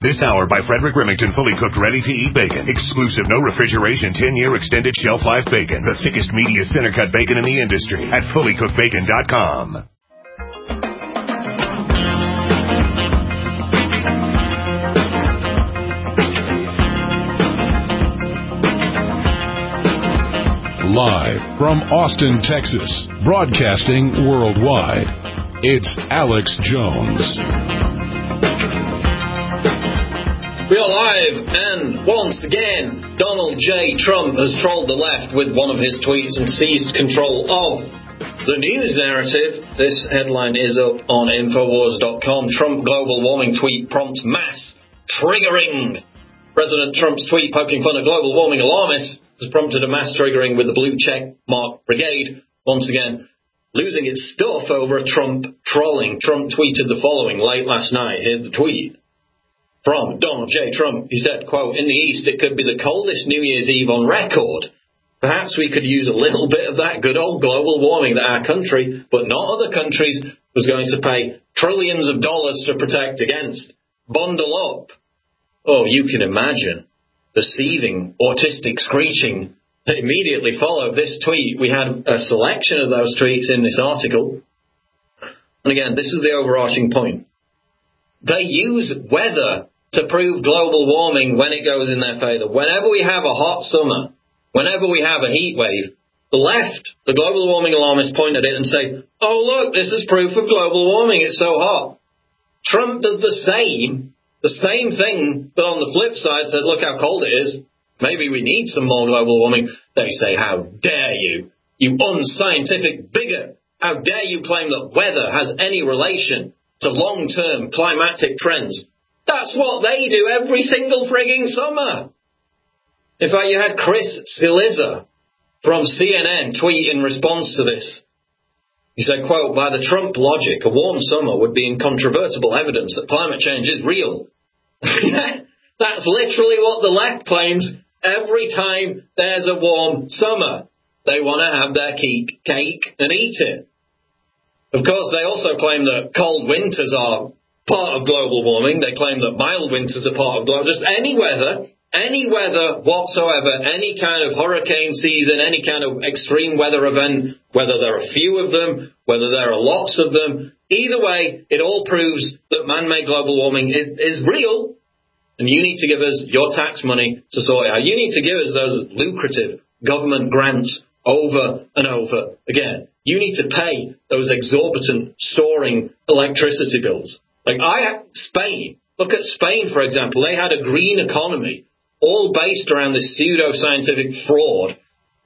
This hour by Frederick Remington, fully cooked, ready-to-eat bacon. Exclusive, no refrigeration, 10-year extended shelf life bacon. The thickest, meatiest, center-cut bacon in the industry at fullycookedbacon.com. Live from Austin, Texas, broadcasting worldwide, it's Alex Jones. We are live, and once again, Donald J. Trump has trolled the left with one of his tweets and seized control of the news narrative. This headline is up on Infowars.com. Trump global warming tweet prompts mass triggering. President Trump's tweet poking fun at global warming alarmists has prompted a mass triggering with the blue check mark brigade, once again, losing its stuff over Trump trolling. Trump tweeted the following late last night. Here's the tweet from Donald J. Trump. He said, quote, "In the East, it could be the coldest New Year's Eve on record. Perhaps we could use a little bit of that good old global warming that our country, but not other countries, was going to pay trillions of dollars to protect against. Bundle up." Oh, you can imagine the seething, autistic screeching that immediately followed this tweet. We had a selection of those tweets in this article. And again, this is the overarching point. They use weather to prove global warming when it goes in their favor. Whenever we have a hot summer, whenever we have a heat wave, the left, the global warming alarmists, point at it and say, oh, look, this is proof of global warming. It's so hot. Trump does the same thing, but on the flip side says, look how cold it is. Maybe we need some more global warming. They say, how dare you, you unscientific bigot. How dare you claim that weather has any relation to long-term climatic trends. That's what they do every single frigging summer. In fact, you had Chris Cillizza from CNN tweet in response to this. He said, quote, "By the Trump logic, a warm summer would be incontrovertible evidence that climate change is real." That's literally what the left claims every time there's a warm summer. They want to have their cake and eat it. Of course, they also claim that cold winters are part of global warming. They claim that mild winters are part of global. Just any weather whatsoever, any kind of hurricane season, any kind of extreme weather event, whether there are few of them, whether there are lots of them, either way, it all proves that man-made global warming is real, and you need to give us your tax money to sort it out. You need to give us those lucrative government grants over and over again. You need to pay those exorbitant soaring electricity bills. Like Spain, look at Spain, for example. They had a green economy, all based around this pseudo-scientific fraud.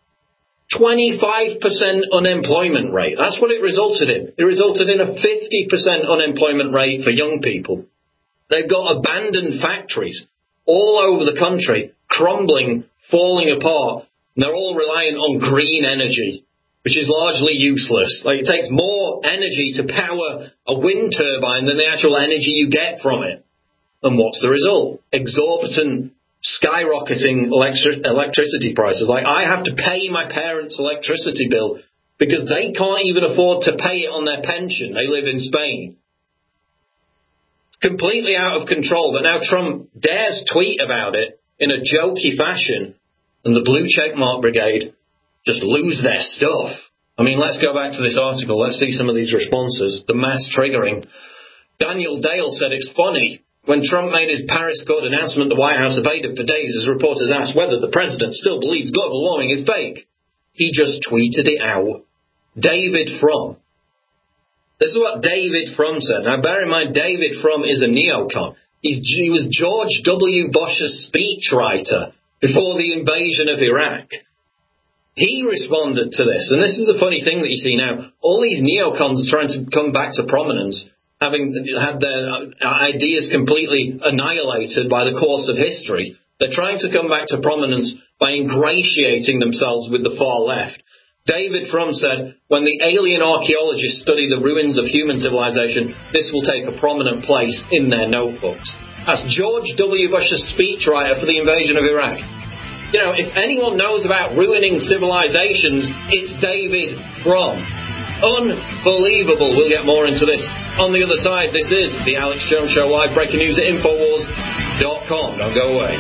25% unemployment rate. That's what it resulted in. It resulted in a 50% unemployment rate for young people. They've got abandoned factories all over the country, crumbling, falling apart, and they're all reliant on green energy, which is largely useless. Like, it takes more energy to power a wind turbine than the actual energy you get from it. And what's the result? Exorbitant, skyrocketing electricity prices. Like, I have to pay my parents' electricity bill because they can't even afford to pay it on their pension. They live in Spain. Completely out of control. But now Trump dares tweet about it in a jokey fashion, and the blue checkmark brigade just lose their stuff. I mean, let's go back to this article. Let's see some of these responses. The mass triggering. Daniel Dale said, "It's funny. When Trump made his Paris Accord announcement, the White House evaded for days as reporters asked whether the president still believes global warming is fake. He just tweeted it out." David Frum. This is what David Frum said. Now, bear in mind, David Frum is a neocon. He was George W. Bush's speechwriter before the invasion of Iraq. He responded to this, and this is the funny thing that you see now. All these neocons are trying to come back to prominence, having had their ideas completely annihilated by the course of history. They're trying to come back to prominence by ingratiating themselves with the far left. David Frum said, when the alien archaeologists study the ruins of human civilization, this will take a prominent place in their notebooks. That's George W. Bush's speechwriter for the invasion of Iraq. You know, if anyone knows about ruining civilizations, it's David Frum. Unbelievable. We'll get more into this on the other side. This is the Alex Jones Show, live breaking news at Infowars. AlexJones.com. Don't go away.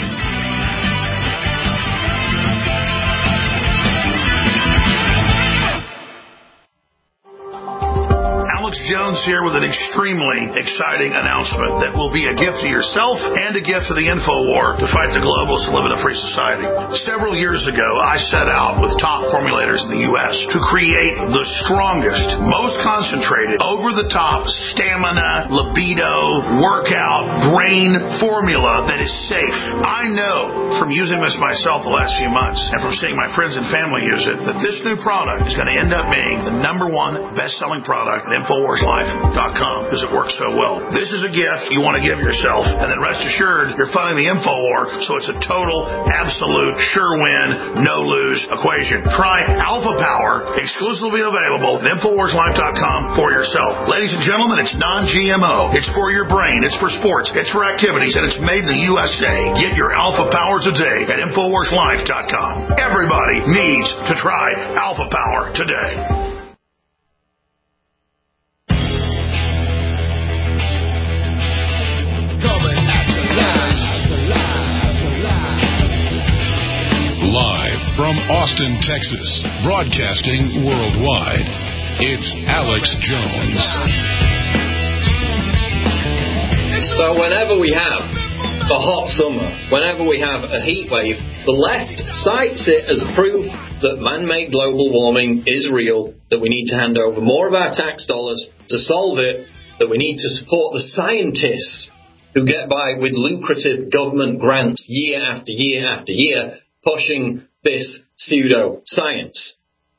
Alex Jones here with an extremely exciting announcement that will be a gift to yourself and a gift to the InfoWar to fight the globalists and live in a free society. Several years ago, I set out with top formulators in the U.S. to create the strongest, most concentrated, over-the-top stamina, libido, workout, brain formula that is safe. I know from using this myself the last few months and from seeing my friends and family use it that this new product is going to end up being the #1 best-selling product at InfoWarsLife.com because it works so well. This is a gift you want to give yourself, and then rest assured you're funding the InfoWar, so it's a total, absolute, sure win, no lose equation. Try Alpha Power, exclusively available at InfoWarsLife.com for yourself. Ladies and gentlemen, it's non-GMO. It's for your brain. It's for sports. It's for activities, and it's made in the USA. Get your Alpha Power today at InfoWarsLife.com. Everybody needs to try Alpha Power today. Live from Austin, Texas, broadcasting worldwide, it's Alex Jones. So whenever we have a hot summer, whenever we have a heat wave, the left cites it as proof that man-made global warming is real, that we need to hand over more of our tax dollars to solve it, that we need to support the scientists who get by with lucrative government grants year after year after year, pushing this pseudo-science.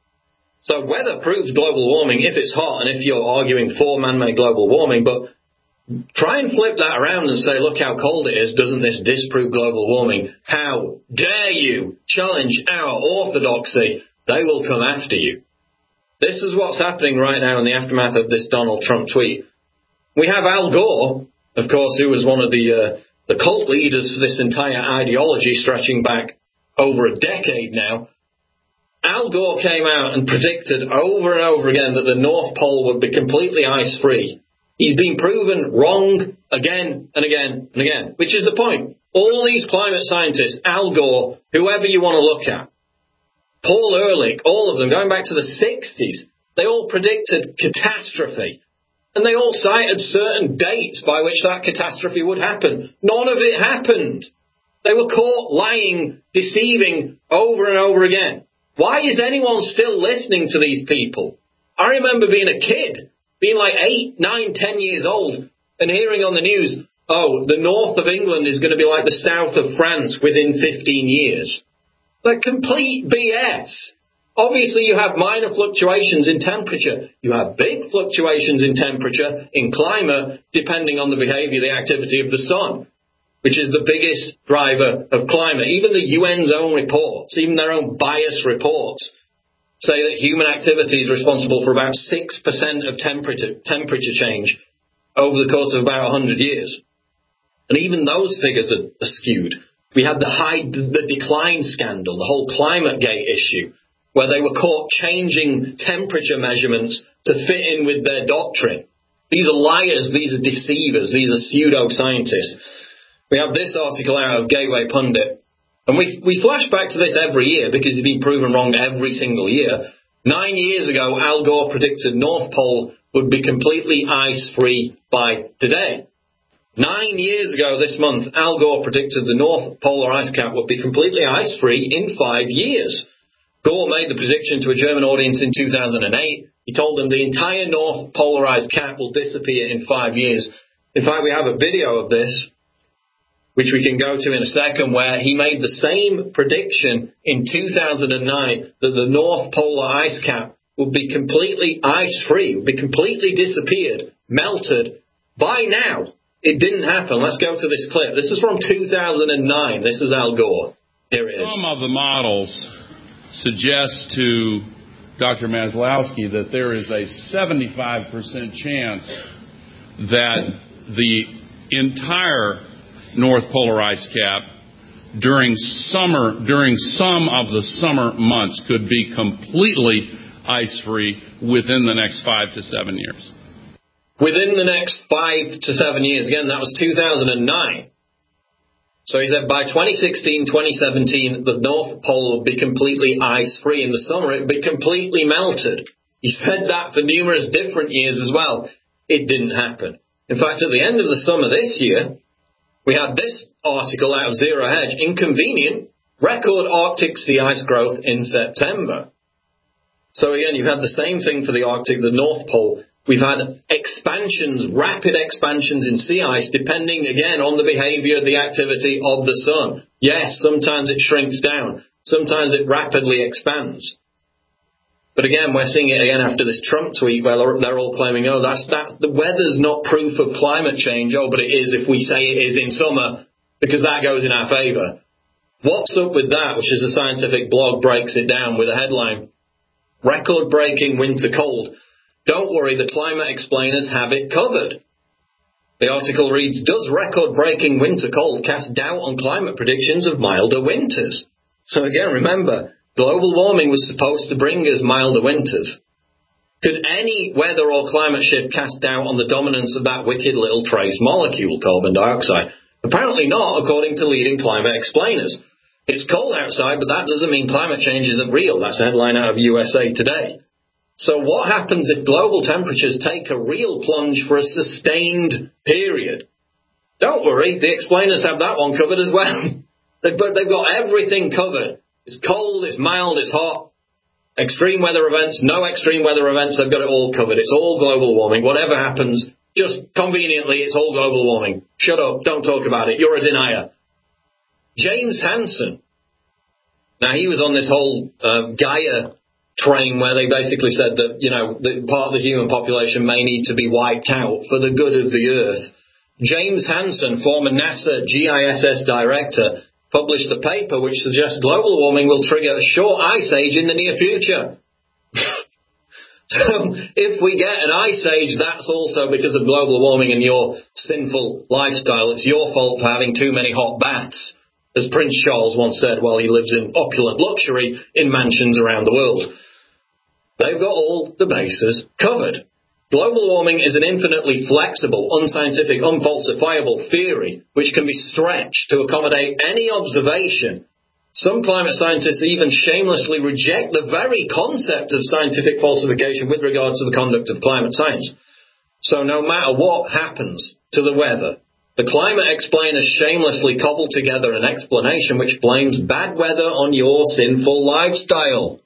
So weather proves global warming if it's hot and if you're arguing for man-made global warming, but try and flip that around and say, look how cold it is, doesn't this disprove global warming? How dare you challenge our orthodoxy? They will come after you. This is what's happening right now in the aftermath of this Donald Trump tweet. We have Al Gore, of course, who was one of the cult leaders for this entire ideology stretching back over a decade now. Al Gore came out and predicted over and over again that the North Pole would be completely ice-free. He's been proven wrong again and again and again, which is the point. All these climate scientists, Al Gore, whoever you want to look at, Paul Ehrlich, all of them, going back to the 60s, they all predicted catastrophe. And they all cited certain dates by which that catastrophe would happen. None of it happened. They were caught lying, deceiving over and over again. Why is anyone still listening to these people? I remember being a kid, being like 8, 9, 10 years old, and hearing on the news, oh, the north of England is going to be like the south of France within 15 years. Like complete BS. Obviously, you have minor fluctuations in temperature. You have big fluctuations in temperature, in climate, depending on the behavior, the activity of the sun, which is the biggest driver of climate. Even the UN's own reports, even their own biased reports, say that human activity is responsible for about 6% of temperature change over the course of about 100 years. And even those figures are skewed. We had the decline scandal, the whole ClimateGate issue, where they were caught changing temperature measurements to fit in with their doctrine. These are liars, these are deceivers, these are pseudo-scientists. We have this article out of Gateway Pundit, and we flash back to this every year because he's been proven wrong every single year. 9 years ago, Al Gore predicted North Pole would be completely ice-free by today. 9 years ago this month, Al Gore predicted the North Polar ice cap would be completely ice-free in 5 years. Gore made the prediction to a German audience in 2008. He told them the entire North Polarized cap will disappear in 5 years. In fact, we have a video of this, which we can go to in a second, where he made the same prediction in 2009 that the North Polar ice cap would be completely ice-free, would be completely disappeared, melted. By now, it didn't happen. Let's go to this clip. This is from 2009. This is Al Gore. Here it is. Some of the models suggest to Dr. Maslowski that there is a 75% chance that the entire North Polar ice cap during some of the summer months could be completely ice-free within the next 5 to 7 years. Within the next 5 to 7 years. Again, that was 2009. So he said by 2016, 2017, the North Pole would be completely ice-free. In the summer, it would be completely melted. He said that for numerous different years as well. It didn't happen. In fact, at the end of the summer this year, we had this article out of Zero Hedge, inconvenient, record Arctic sea ice growth in September. So again, you've had the same thing for the Arctic, the North Pole. We've had expansions, rapid expansions in sea ice, depending, again, on the behavior, the activity of the sun. Yes, sometimes it shrinks down. Sometimes it rapidly expands. But again, we're seeing it again after this Trump tweet where they're all claiming, oh, that's the weather's not proof of climate change. Oh, but it is if we say it is in summer, because that goes in our favour. What's up with that, which is a scientific blog, breaks it down with a headline, record-breaking winter cold. Don't worry, the climate explainers have it covered. The article reads, does record-breaking winter cold cast doubt on climate predictions of milder winters? So again, remember, global warming was supposed to bring us milder winters. Could any weather or climate shift cast doubt on the dominance of that wicked little trace molecule, carbon dioxide? Apparently not, according to leading climate explainers. It's cold outside, but that doesn't mean climate change isn't real. That's a headline out of USA Today. So what happens if global temperatures take a real plunge for a sustained period? Don't worry, the explainers have that one covered as well. They've got everything covered. It's cold, it's mild, it's hot. Extreme weather events, no extreme weather events, they've got it all covered. It's all global warming. Whatever happens, just conveniently, it's all global warming. Shut up, don't talk about it. You're a denier. James Hansen. Now, he was on this whole Gaia train where they basically said that, that part of the human population may need to be wiped out for the good of the Earth. James Hansen, former NASA GISS director, published a paper which suggests global warming will trigger a short ice age in the near future. So if we get an ice age, that's also because of global warming and your sinful lifestyle. It's your fault for having too many hot baths, as Prince Charles once said while he lives in opulent luxury in mansions around the world. They've got all the bases covered. Global warming is an infinitely flexible, unscientific, unfalsifiable theory which can be stretched to accommodate any observation. Some climate scientists even shamelessly reject the very concept of scientific falsification with regard to the conduct of climate science. So no matter what happens to the weather, the climate explainers shamelessly cobble together an explanation which blames bad weather on your sinful lifestyle.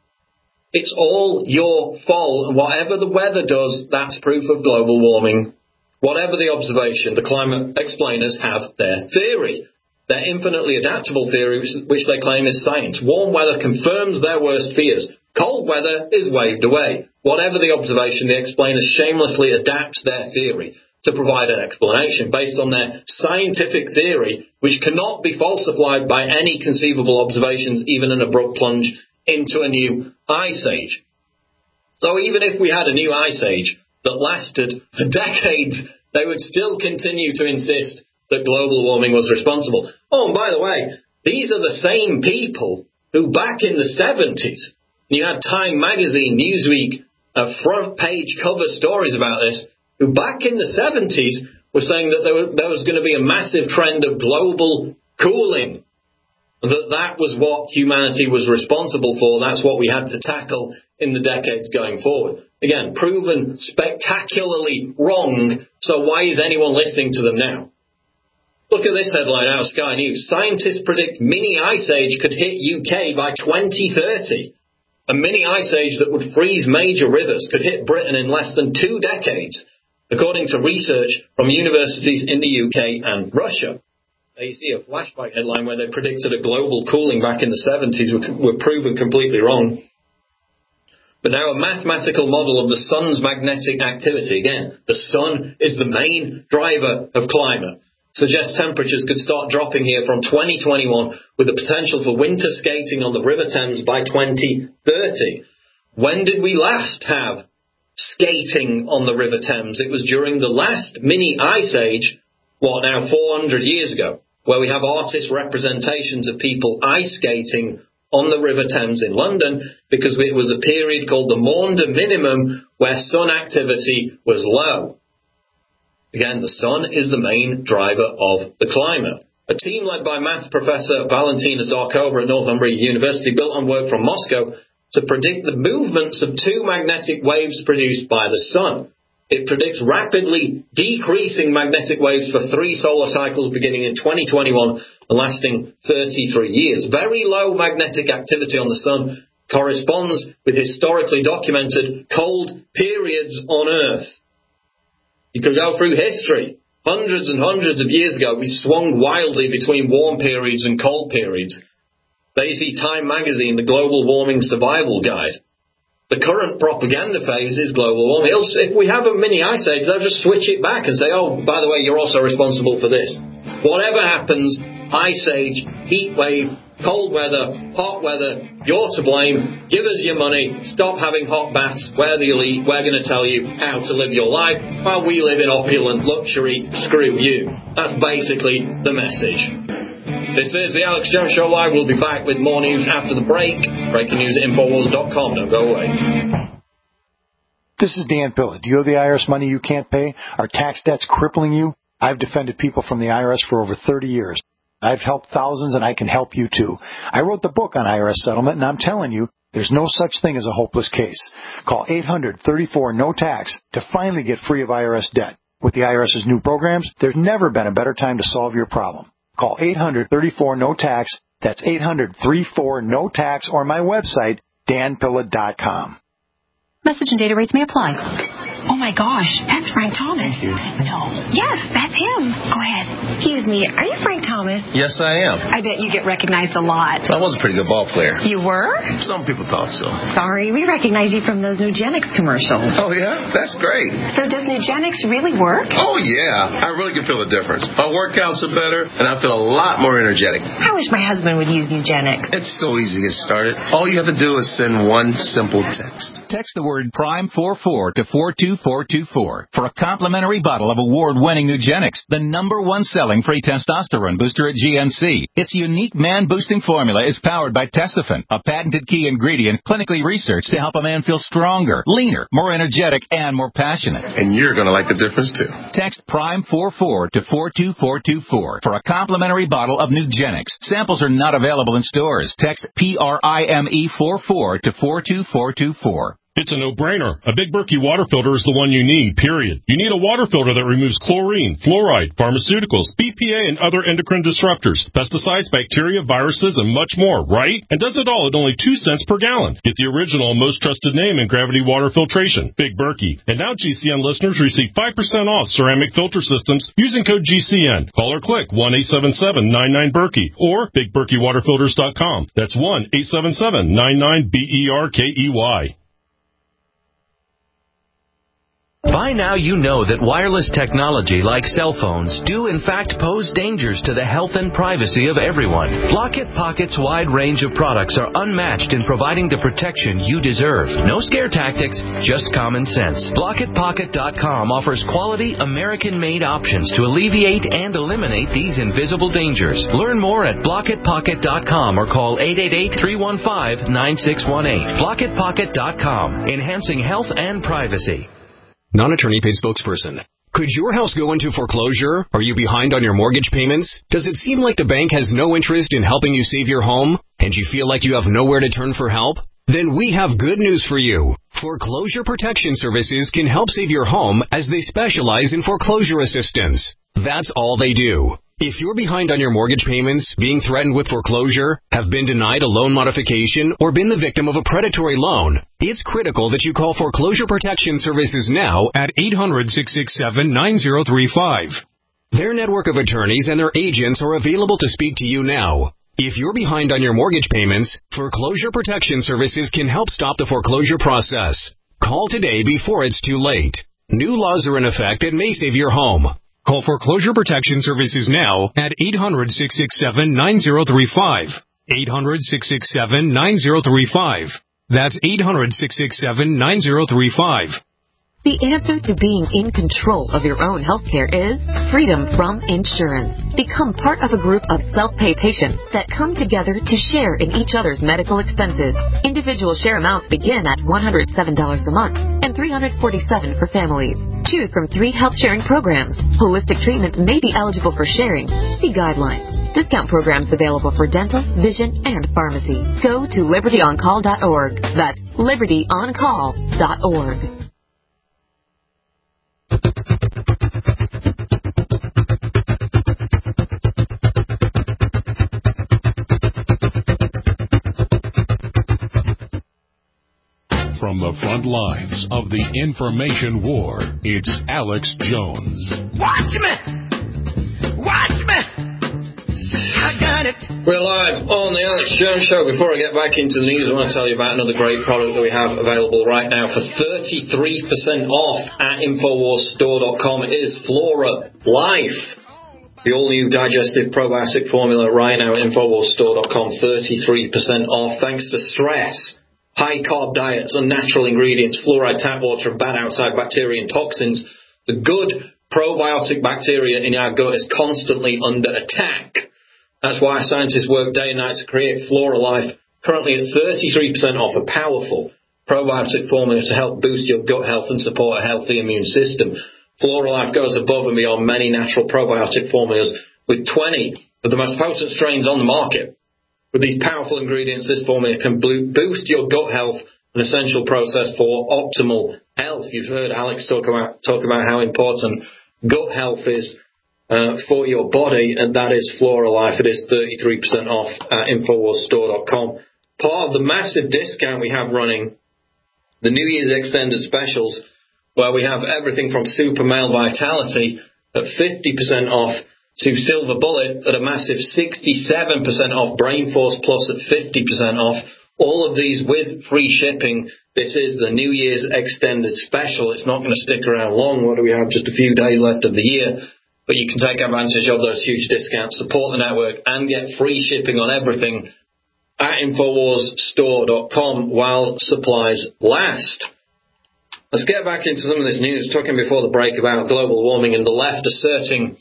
It's all your fault, and whatever the weather does, that's proof of global warming. Whatever the observation, the climate explainers have their theory. Their infinitely adaptable theory, which they claim is science. Warm weather confirms their worst fears. Cold weather is waved away. Whatever the observation, the explainers shamelessly adapt their theory to provide an explanation based on their scientific theory, which cannot be falsified by any conceivable observations, even an abrupt plunge into a new ice age. So even if we had a new ice age that lasted for decades, they would still continue to insist that global warming was responsible. Oh, and by the way, these are the same people who back in the 70s, you had Time Magazine, Newsweek, front page cover stories about this, who back in the 70s were saying that there was going to be a massive trend of global cooling, that was what humanity was responsible for, that's what we had to tackle in the decades going forward. Again, proven spectacularly wrong, so why is anyone listening to them now? Look at this headline out of Sky News. Scientists predict mini ice age could hit UK by 2030. A mini ice age that would freeze major rivers could hit Britain in less than 2 decades, according to research from universities in the UK and Russia. You see a flashback headline where they predicted a global cooling back in the 70s were proven completely wrong. But now a mathematical model of the sun's magnetic activity, again, the sun is the main driver of climate, suggests temperatures could start dropping here from 2021 with the potential for winter skating on the River Thames by 2030. When did we last have skating on the River Thames? It was during the last mini ice age, 400 years ago, where we have artist representations of people ice skating on the River Thames in London because it was a period called the Maunder Minimum where sun activity was low. Again, the sun is the main driver of the climate. A team led by math professor Valentina Zarkova at Northumbria University built on work from Moscow to predict the movements of two magnetic waves produced by the sun. It predicts rapidly decreasing magnetic waves for 3 solar cycles beginning in 2021 and lasting 33 years. Very low magnetic activity on the sun corresponds with historically documented cold periods on Earth. You could go through history. Hundreds and hundreds of years ago, we swung wildly between warm periods and cold periods. They see Time magazine, the Global Warming Survival Guide. The current propaganda phase is global warming. If we have a mini ice age, they'll just switch it back and say, oh, by the way, you're also responsible for this. Whatever happens, ice age, heat wave, cold weather, hot weather, you're to blame. Give us your money. Stop having hot baths. We're the elite. We're going to tell you how to live your life while we live in opulent luxury. Screw you. That's basically the message. This is the Alex Jones Show Live. We'll be back with more news after the break. Breaking news at Infowars.com. Don't go away. This is Dan Pilla. Do you owe the IRS money you can't pay? Are tax debts crippling you? I've defended people from the IRS for over 30 years. I've helped thousands, and I can help you, too. I wrote the book on IRS settlement, and I'm telling you, there's no such thing as a hopeless case. Call 800-34-NO-TAX to finally get free of IRS debt. With the IRS's new programs, there's never been a better time to solve your problem. Call 800-34-NO-TAX. That's 800-34-NO-TAX, or my website, danpilla.com. Message and data rates may apply. Oh, my gosh, that's Frank Thomas. No. Yes, that's him. Go ahead. Excuse me, are you Frank Thomas? Yes, I am. I bet you get recognized a lot. I was a pretty good ball player. You were? Some people thought so. Sorry, we recognize you from those Nugenics commercials. Oh, yeah? That's great. So does Nugenics really work? Oh, yeah. I really can feel the difference. My workouts are better, and I feel a lot more energetic. I wish my husband would use Nugenics. It's so easy to get started. All you have to do is send one simple text. Text the word PRIME44 to 42424 for a complimentary bottle of award-winning Nugenics, the #1 selling free testosterone booster at GNC. Its unique man-boosting formula is powered by Testofen, a patented key ingredient clinically researched to help a man feel stronger, leaner, more energetic, and more passionate. And you're going to like the difference, too. Text PRIME44 to 42424 for a complimentary bottle of Nugenics. Samples are not available in stores. Text PRIME44 to 42424. It's a no-brainer. A Big Berkey water filter is the one you need, period. You need a water filter that removes chlorine, fluoride, pharmaceuticals, BPA, and other endocrine disruptors, pesticides, bacteria, viruses, and much more, right? And does it all at only 2 cents per gallon. Get the original and most trusted name in gravity water filtration, Big Berkey. And now GCN listeners receive 5% off ceramic filter systems using code GCN. Call or click 1-877-99-BERKEY or BigBerkeyWaterFilters.com. That's 1-877-99-BERKEY. By now you know that wireless technology like cell phones do in fact pose dangers to the health and privacy of everyone. Blockit Pocket's wide range of products are unmatched in providing the protection you deserve. No scare tactics, just common sense. BlockitPocket.com offers quality American-made options to alleviate and eliminate these invisible dangers. Learn more at BlockitPocket.com or call 888-315-9618. BlockitPocket.com, enhancing health and privacy. Non-attorney paid spokesperson. Could your house go into foreclosure? Are you behind on your mortgage payments? Does it seem like the bank has no interest in helping you save your home? And you feel like you have nowhere to turn for help? Then we have good news for you. Foreclosure Protection Services can help save your home as they specialize in foreclosure assistance. That's all they do. If you're behind on your mortgage payments, being threatened with foreclosure, have been denied a loan modification, or been the victim of a predatory loan, it's critical that you call Foreclosure Protection Services now at 800-667-9035. Their network of attorneys and their agents are available to speak to you now. If you're behind on your mortgage payments, Foreclosure Protection Services can help stop the foreclosure process. Call today before it's too late. New laws are in effect that may save your home. Call Foreclosure Protection Services now at 800-667-9035. 800-667-9035. That's 800-667-9035. The answer to being in control of your own healthcare is freedom from insurance. Become part of a group of self-pay patients that come together to share in each other's medical expenses. Individual share amounts begin at $107 a month and $347 for families. Choose from 3 health sharing programs. Holistic treatments may be eligible for sharing. See guidelines. Discount programs available for dental, vision, and pharmacy. Go to libertyoncall.org. That's libertyoncall.org. From the front lines of the information war, it's Alex Jones. Watch me! Watch me! I got it. We're live on the Alex Jones Show. Before I get back into the news, I want to tell you about another great product that we have available right now for 33% off at InfoWarsStore.com. It is Flora Life. The all-new digestive probiotic formula right now at InfoWarsStore.com. 33% off thanks to stress. High-carb diets, unnatural ingredients, fluoride tap water, and bad outside bacteria and toxins. The good probiotic bacteria in our gut is constantly under attack. That's why scientists work day and night to create Flora Life, currently at 33% off, a powerful probiotic formula to help boost your gut health and support a healthy immune system. Flora Life goes above and beyond many natural probiotic formulas with 20 of the most potent strains on the market. With these powerful ingredients, this formula can boost your gut health, an essential process for optimal health. You've heard Alex talk about how important gut health is for your body, and that is Flora Life. It is 33% off at InfoWarsStore.com. Part of the massive discount we have running, the New Year's extended specials, where we have everything from Super Male Vitality at 50% off, to Silver Bullet at a massive 67% off, Brain Force Plus at 50% off, all of these with free shipping. This is the New Year's extended special. It's not going to stick around long. What do we have? Just a few days left of the year. But you can take advantage of those huge discounts, support the network, and get free shipping on everything at InfoWarsStore.com while supplies last. Let's get back into some of this news. Talking before the break about global warming and the left asserting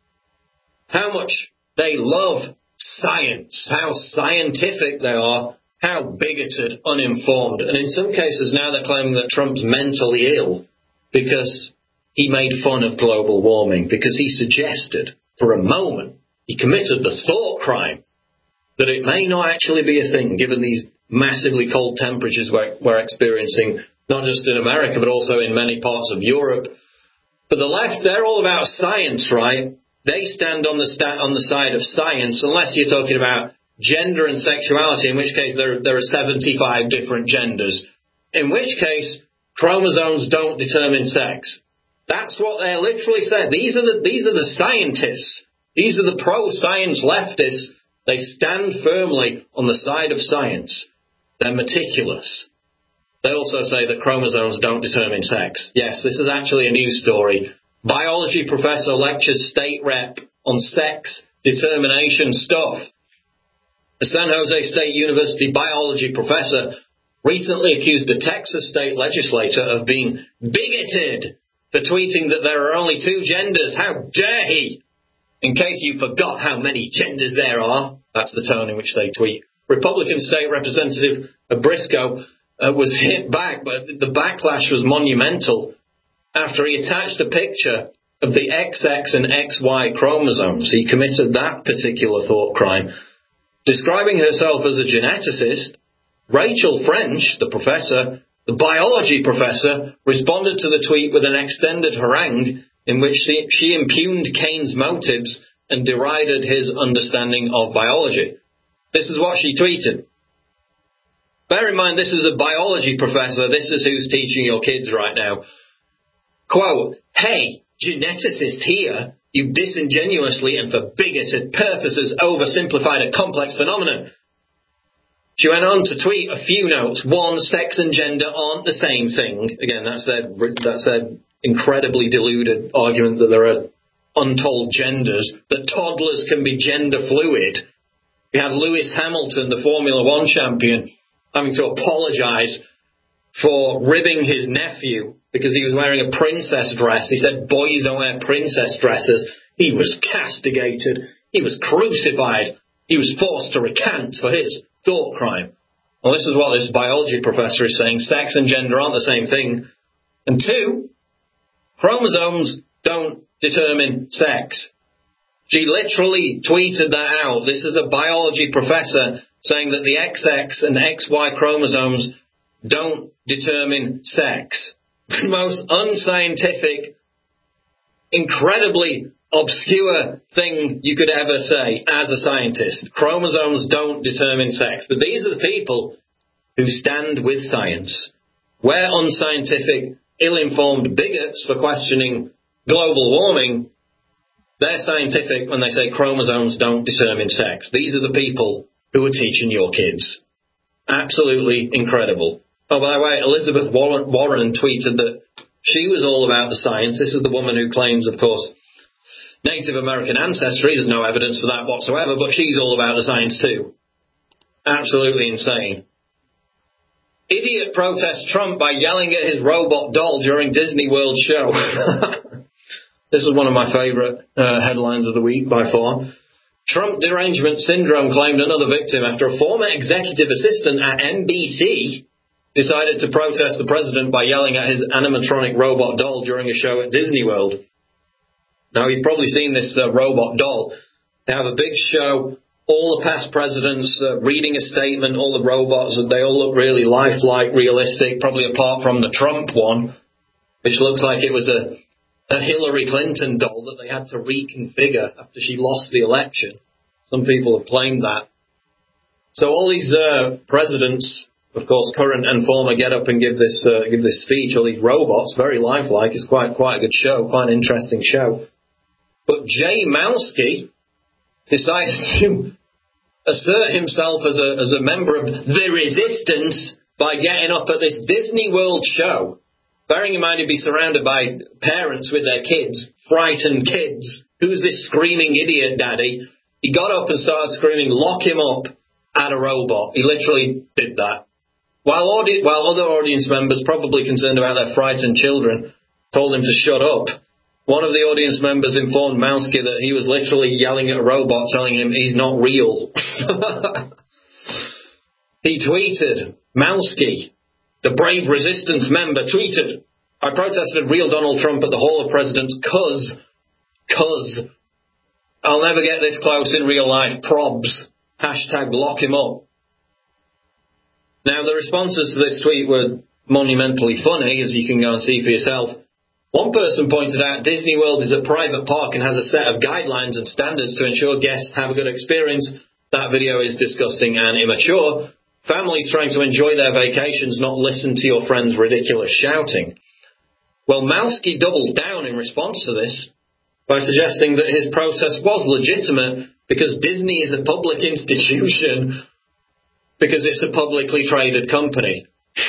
how much they love science, how scientific they are, how bigoted, uninformed. And in some cases now they're claiming that Trump's mentally ill because he made fun of global warming, because he suggested for a moment, he committed the thought crime that it may not actually be a thing given these massively cold temperatures we're experiencing, not just in America but also in many parts of Europe. But the left, they're all about science, right? They stand on the side of science, unless you're talking about gender and sexuality, in which case there are 75 different genders. In which case, chromosomes don't determine sex. That's what they literally said. These are the scientists. These are the pro-science leftists. They stand firmly on the side of science. They're meticulous. They also say that chromosomes don't determine sex. Yes, this is actually a news story. Biology professor lectures state rep on sex determination stuff. A San Jose State University biology professor recently accused a Texas state legislator of being bigoted for tweeting that there are only two genders. How dare he? In case you forgot how many genders there are, that's the tone in which they tweet. Republican State Representative Briscoe was hit back, but the backlash was monumental after he attached a picture of the XX and XY chromosomes. He committed that particular thought crime. Describing herself as a geneticist, Rachel French, the professor, the biology professor, responded to the tweet with an extended harangue in which she impugned Kane's motives and derided his understanding of biology. This is what she tweeted. Bear in mind, this is a biology professor. This is who's teaching your kids right now. Quote, "Hey, geneticist here, you disingenuously and for bigoted purposes oversimplified a complex phenomenon." She went on to tweet a few notes. One, sex and gender aren't the same thing. Again, that's their incredibly deluded argument that there are untold genders, that toddlers can be gender fluid. We had Lewis Hamilton, the Formula One champion, having to apologize for ribbing his nephew because he was wearing a princess dress. He said boys don't wear princess dresses. He was castigated. He was crucified. He was forced to recant for his thought crime. Well, this is what this biology professor is saying. Sex and gender aren't the same thing. And two, chromosomes don't determine sex. She literally tweeted that out. This is a biology professor saying that the XX and XY chromosomes don't determine sex. The most unscientific, incredibly obscure thing you could ever say as a scientist. Chromosomes don't determine sex. But these are the people who stand with science. We're unscientific, ill-informed bigots for questioning global warming. They're scientific when they say chromosomes don't determine sex. These are the people who are teaching your kids. Absolutely incredible. Oh, by the way, Elizabeth Warren tweeted that she was all about the science. This is the woman who claims, of course, Native American ancestry. There's no evidence for that whatsoever, but she's all about the science too. Absolutely insane. Idiot protests Trump by yelling at his robot doll during Disney World show. This is one of my favorite headlines of the week by far. Trump derangement syndrome claimed another victim after a former executive assistant at NBC decided to protest the president by yelling at his animatronic robot doll during a show at Disney World. Now, you've probably seen this robot doll. They have a big show, all the past presidents reading a statement, all the robots, they all look really lifelike, realistic, probably apart from the Trump one, which looks like it was a Hillary Clinton doll that they had to reconfigure after she lost the election. Some people have claimed that. So all these presidents, of course, current and former, get up and give this speech. All these robots, very lifelike. It's quite a good show, quite an interesting show. But Jay Mowski decided to assert himself as a member of the resistance by getting up at this Disney World show. Bearing in mind he'd be surrounded by parents with their kids, frightened kids. Who's this screaming idiot, Daddy? He got up and started screaming, lock him up, at a robot. He literally did that. While other audience members, probably concerned about their frightened children, told him to shut up, one of the audience members informed Mowski that he was literally yelling at a robot, telling him he's not real. He tweeted, Mowski, the brave resistance member, tweeted, I protested real Donald Trump at the Hall of Presidents cause I'll never get this close in real life, probs. Hashtag lock him up. Now, the responses to this tweet were monumentally funny, as you can go and see for yourself. One person pointed out Disney World is a private park and has a set of guidelines and standards to ensure guests have a good experience. That video is disgusting and immature. Families trying to enjoy their vacations, not listen to your friend's ridiculous shouting. Well, Mowski doubled down in response to this by suggesting that his protest was legitimate because Disney is a public institution, because it's a publicly traded company.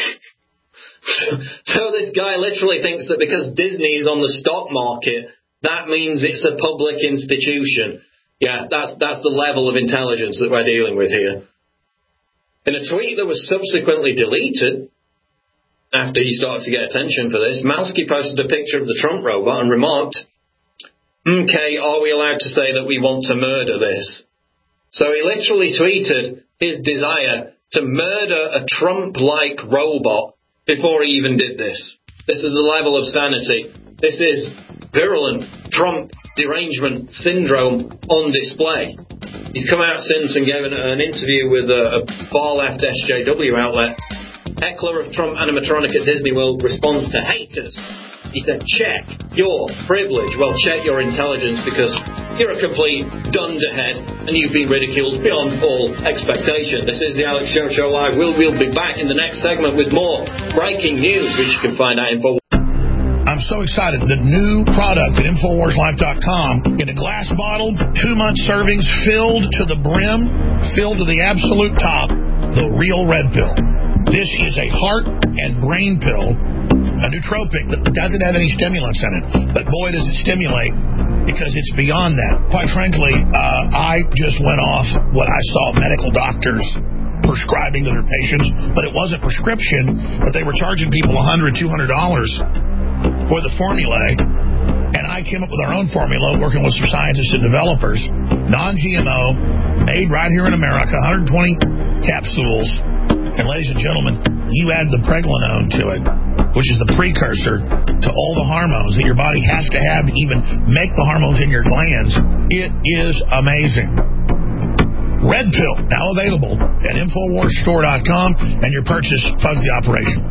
So this guy literally thinks that because Disney is on the stock market, that means it's a public institution. Yeah, that's the level of intelligence that we're dealing with here. In a tweet that was subsequently deleted, after he started to get attention for this, Mowski posted a picture of the Trump robot and remarked, okay, are we allowed to say that we want to murder this? So he literally tweeted his desire to murder a Trump-like robot before he even did this. This is the level of sanity. This is virulent Trump derangement syndrome on display. He's come out since and given an interview with a far-left SJW outlet. Heckler of Trump animatronic at Disney World responds to haters. He said, check your privilege. Well, check your intelligence, because you're a complete dunderhead and you've been ridiculed beyond all expectation. This is the Alex Jones Show Live. We'll be back in the next segment with more breaking news, which you can find out in InfoWars. I'm so excited. The new product at InfoWarsLife.com in a glass bottle, 2-month servings, filled to the brim, filled to the absolute top, the real red pill. This is a heart and brain pill, a nootropic that doesn't have any stimulants in it. But boy, does it stimulate, because it's beyond that. Quite frankly, I just went off what I saw medical doctors prescribing to their patients, but it wasn't prescription, but they were charging people $100, $200 for the formulae, and I came up with our own formula, working with some scientists and developers, non-GMO, made right here in America, 120 capsules, and ladies and gentlemen, you add the pregnenolone to it, which is the precursor to all the hormones that your body has to have to even make the hormones in your glands. It is amazing. Red Pill, now available at InfoWarsStore.com, and your purchase funds the operation.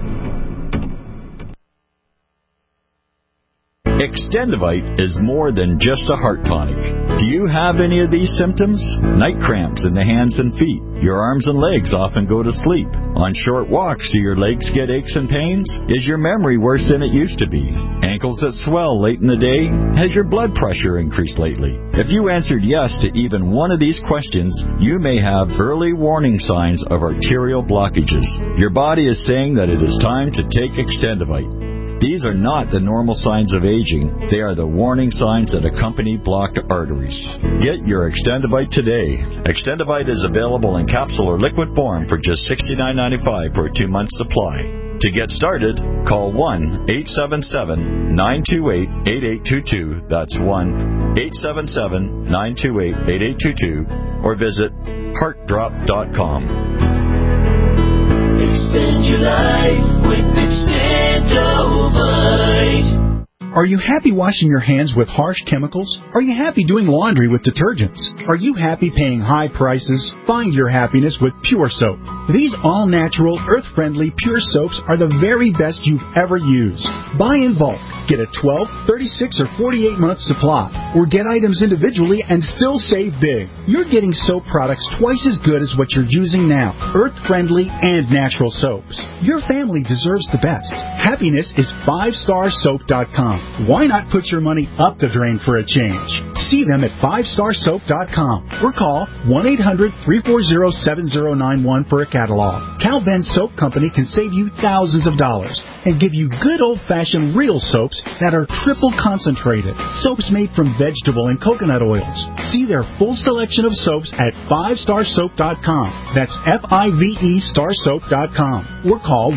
Extendivite is more than just a heart tonic. Do you have any of these symptoms? Night cramps in the hands and feet. Your arms and legs often go to sleep. On short walks, do your legs get aches and pains? Is your memory worse than it used to be? Ankles that swell late in the day? Has your blood pressure increased lately? If you answered yes to even one of these questions, you may have early warning signs of arterial blockages. Your body is saying that it is time to take Extendivite. These are not the normal signs of aging. They are the warning signs that accompany blocked arteries. Get your Extendivite today. Extendivite is available in capsule or liquid form for just $69.95 for a 2-month supply. To get started, call 1-877-928-8822. That's 1-877-928-8822. Or visit heartdrop.com. Extend your life with Extendovite. Are you happy washing your hands with harsh chemicals? Are you happy doing laundry with detergents? Are you happy paying high prices? Find your happiness with Pure Soap. These all-natural, earth-friendly Pure Soaps are the very best you've ever used. Buy in bulk. Get a 12, 36, or 48-month supply. Or get items individually and still save big. You're getting soap products twice as good as what you're using now. Earth-friendly and natural soaps. Your family deserves the best. Happiness is 5starsoap.com. Why not put your money up the drain for a change? See them at 5starsoap.com or call 1-800-340-7091 for a catalog. Cal Ben Soap Company can save you thousands of dollars and give you good old-fashioned real soaps that are triple concentrated. Soaps made from vegetable and coconut oils. See their full selection of soaps at 5starsoap.com. That's F-I-V-E starsoap.com. Or call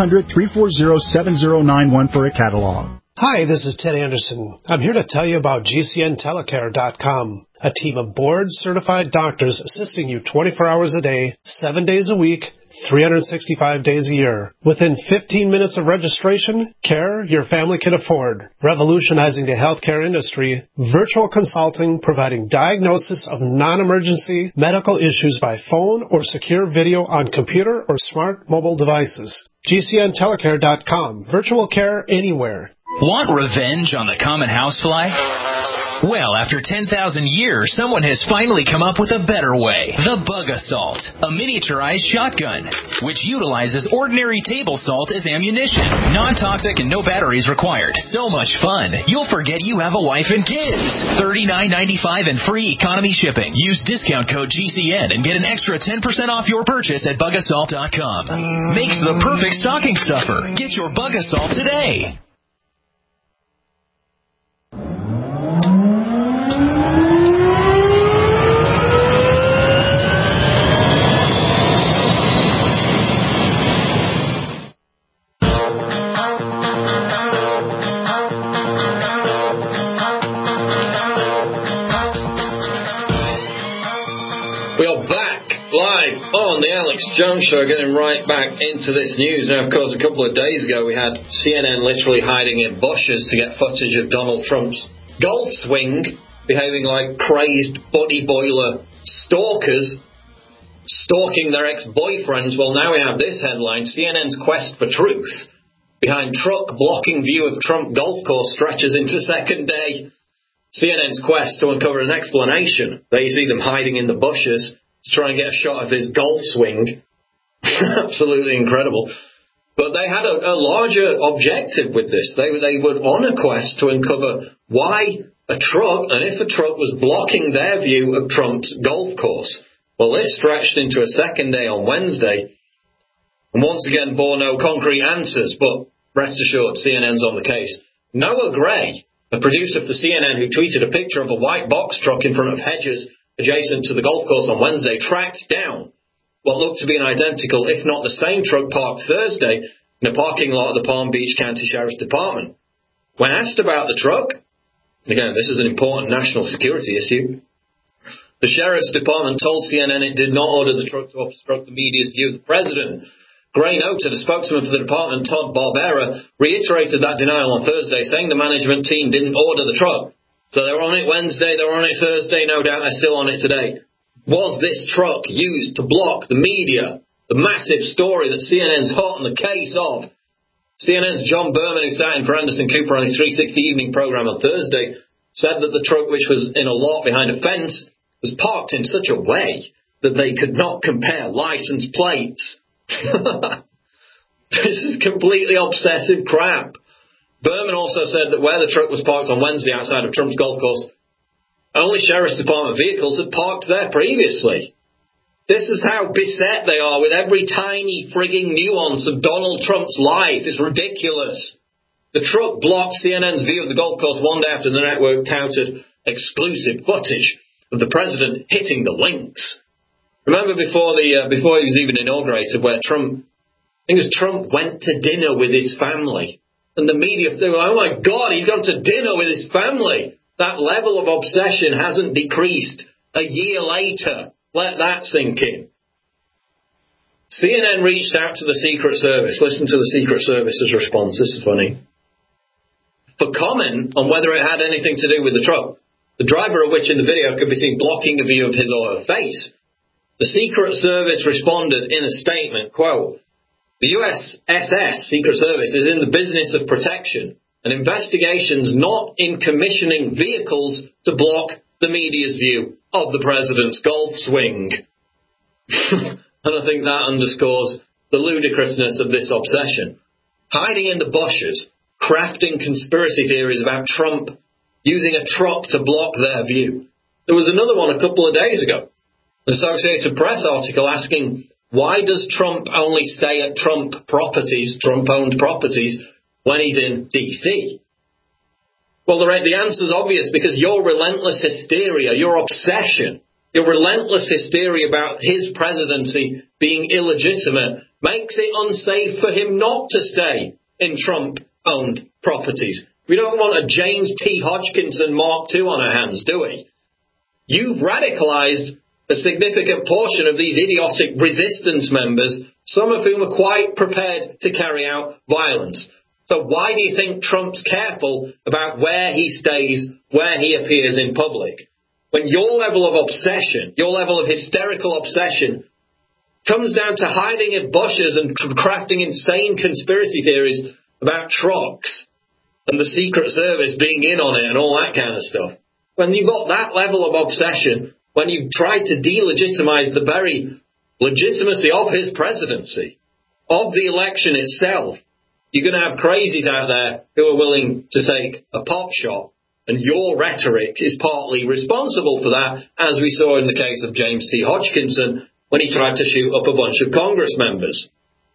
1-800-340-7091 for a catalog. Hi, this is Ted Anderson. I'm here to tell you about GCNtelecare.com, a team of board-certified doctors assisting you 24 hours a day, 7 days a week, 365 days a year. Within 15 minutes of registration, care your family can afford. Revolutionizing the healthcare industry, virtual consulting providing diagnosis of non-emergency medical issues by phone or secure video on computer or smart mobile devices. GCNtelecare.com. Virtual care anywhere. Want revenge on the common housefly? Well, after 10,000 years, someone has finally come up with a better way. The Bug Assault, a miniaturized shotgun, which utilizes ordinary table salt as ammunition. Non-toxic and no batteries required. So much fun, you'll forget you have a wife and kids. $39.95 and free economy shipping. Use discount code GCN and get an extra 10% off your purchase at bugassault.com. Makes the perfect stocking stuffer. Get your Bug Assault today. On the Alex Jones Show, getting right back into this news. Now, of course, a couple of days ago, we had CNN literally hiding in bushes to get footage of Donald Trump's golf swing, behaving like crazed body boiler stalkers, stalking their ex-boyfriends. Well, now we have this headline: CNN's quest for truth behind truck blocking view of Trump golf course stretches into second day. CNN's quest to uncover an explanation. There you see them hiding in the bushes to try and get a shot of his golf swing. Absolutely incredible. But they had a larger objective with this. They were on a quest to uncover why a truck, and if a truck was blocking their view of Trump's golf course. Well, this stretched into a second day on Wednesday, and once again bore no concrete answers, but rest assured, CNN's on the case. Noah Gray, a producer for CNN who tweeted a picture of a white box truck in front of hedges adjacent to the golf course on Wednesday, tracked down what looked to be an identical, if not the same truck parked Thursday in a parking lot of the Palm Beach County Sheriff's Department. When asked about the truck, and again, this is an important national security issue, the Sheriff's Department told CNN it did not order the truck to obstruct the media's view of the president. Gray noted a spokesman for the department, Todd Barbera, reiterated that denial on Thursday, saying the management team didn't order the truck. So they were on it Wednesday, they were on it Thursday, no doubt they're still on it today. Was this truck used to block the media? The massive story that CNN's hot on the case of. CNN's John Berman, who sat in for Anderson Cooper on his 360 evening program on Thursday, said that the truck, which was in a lot behind a fence, was parked in such a way that they could not compare license plates. This is completely obsessive crap. Berman also said that where the truck was parked on Wednesday outside of Trump's golf course, only Sheriff's Department vehicles had parked there previously. This is how beset they are with every tiny frigging nuance of Donald Trump's life. It's ridiculous. The truck blocked CNN's view of the golf course one day after the network touted exclusive footage of the president hitting the links. Remember before he was even inaugurated, where Trump went to dinner with his family. And the media, they were like, oh my God, he's gone to dinner with his family. That level of obsession hasn't decreased a year later. Let that sink in. CNN reached out to the Secret Service. Listen to the Secret Service's response. This is funny. For comment on whether it had anything to do with the truck, the driver of which in the video could be seen blocking a view of his or her face. The Secret Service responded in a statement, quote, the USSS Secret Service is in the business of protection and investigations, not in commissioning vehicles to block the media's view of the president's golf swing. And I think that underscores the ludicrousness of this obsession. Hiding in the bushes, crafting conspiracy theories about Trump using a truck to block their view. There was another one a couple of days ago. An Associated Press article asking, why does Trump only stay at Trump-owned properties, when he's in D.C.? Well, the answer's obvious, because your relentless hysteria, your obsession, your relentless hysteria about his presidency being illegitimate makes it unsafe for him not to stay in Trump-owned properties. We don't want a James T. Hodgkinson Mark II on our hands, do we? You've radicalized a significant portion of these idiotic resistance members, some of whom are quite prepared to carry out violence. So why do you think Trump's careful about where he stays, where he appears in public? When your level of obsession, your level of hysterical obsession, comes down to hiding in bushes and crafting insane conspiracy theories about trucks and the Secret Service being in on it and all that kind of stuff. When you've got that level of obsession, when you've tried to delegitimize the very legitimacy of his presidency, of the election itself, you're going to have crazies out there who are willing to take a pop shot. And your rhetoric is partly responsible for that, as we saw in the case of James T. Hodgkinson when he tried to shoot up a bunch of Congress members.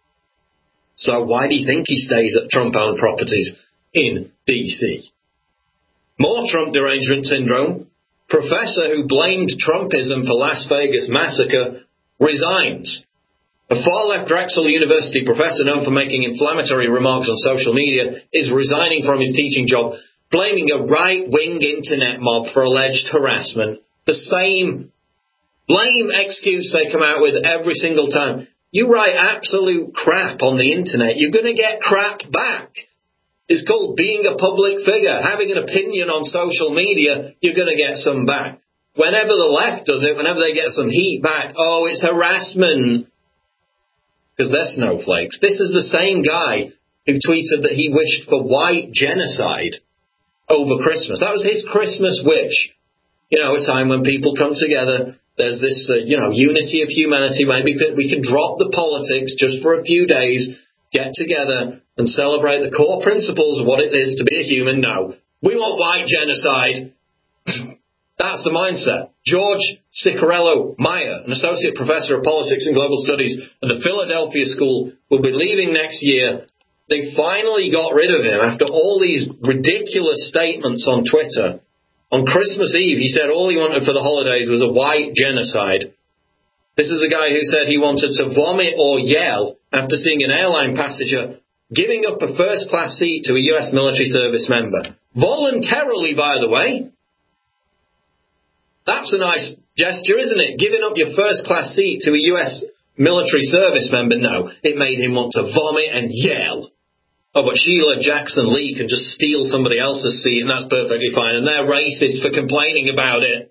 So why do you think he stays at Trump-owned properties in D.C.? More Trump derangement syndrome. Professor who blamed Trumpism for Las Vegas massacre resigns. A far-left Drexel University professor known for making inflammatory remarks on social media is resigning from his teaching job, blaming a right-wing internet mob for alleged harassment. The same lame excuse they come out with every single time. You write absolute crap on the internet, you're going to get crap back. It's called being a public figure. Having an opinion on social media, you're going to get some back. Whenever the left does it, whenever they get some heat back, oh, it's harassment. Because they're snowflakes. This is the same guy who tweeted that he wished for white genocide over Christmas. That was his Christmas wish. You know, a time when people come together, there's this, unity of humanity. Maybe we can drop the politics just for a few days, get together and celebrate the core principles of what it is to be a human. No, we want white genocide. That's the mindset. George Ciccarello Meyer, an associate professor of politics and global studies at the Philadelphia School, will be leaving next year. They finally got rid of him after all these ridiculous statements on Twitter. On Christmas Eve, he said all he wanted for the holidays was a white genocide. This is a guy who said he wanted to vomit or yell after seeing an airline passenger giving up a first-class seat to a U.S. military service member. Voluntarily, by the way. That's a nice gesture, isn't it? Giving up your first-class seat to a U.S. military service member? No, it made him want to vomit and yell. Oh, but Sheila Jackson Lee can just steal somebody else's seat, and that's perfectly fine, and they're racist for complaining about it.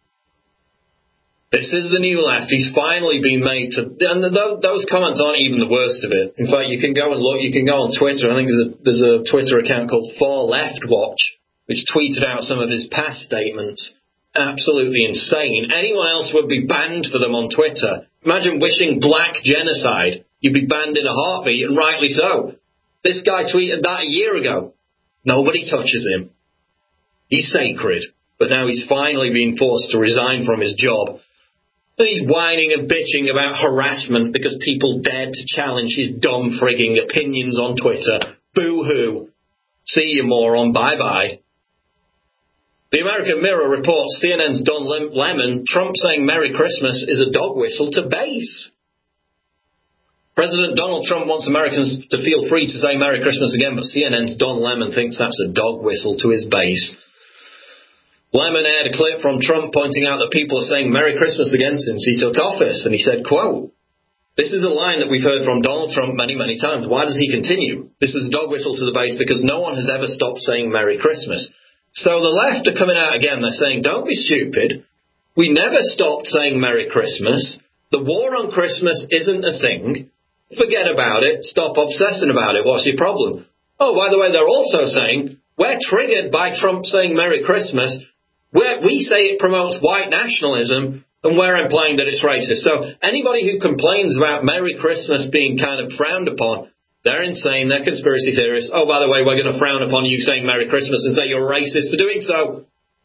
This is the new left. He's finally been made to... And those comments aren't even the worst of it. In fact, you can go and look. You can go on Twitter. I think there's a Twitter account called Far Left Watch, which tweeted out some of his past statements. Absolutely insane. Anyone else would be banned for them on Twitter. Imagine wishing black genocide. You'd be banned in a heartbeat, and rightly so. This guy tweeted that a year ago. Nobody touches him. He's sacred. But now he's finally being forced to resign from his job. And he's whining and bitching about harassment because people dared to challenge his dumb frigging opinions on Twitter. Boo-hoo. See you, moron. Bye-bye. The American Mirror reports CNN's Don Lemon, Trump saying Merry Christmas is a dog whistle to base. President Donald Trump wants Americans to feel free to say Merry Christmas again, but CNN's Don Lemon thinks that's a dog whistle to his base. Lemon aired a clip from Trump pointing out that people are saying Merry Christmas again since he took office, and he said, quote, "This is a line that we've heard from Donald Trump many, many times. Why does he continue? This is a dog whistle to the base because no one has ever stopped saying Merry Christmas." So the left are coming out again. They're saying, don't be stupid. We never stopped saying Merry Christmas. The war on Christmas isn't a thing. Forget about it. Stop obsessing about it. What's your problem? Oh, by the way, they're also saying, we're triggered by Trump saying Merry Christmas. We say it promotes white nationalism, and we're implying that it's racist. So anybody who complains about Merry Christmas being kind of frowned upon, they're insane, they're conspiracy theorists. Oh, by the way, we're going to frown upon you saying Merry Christmas and say you're racist for doing so.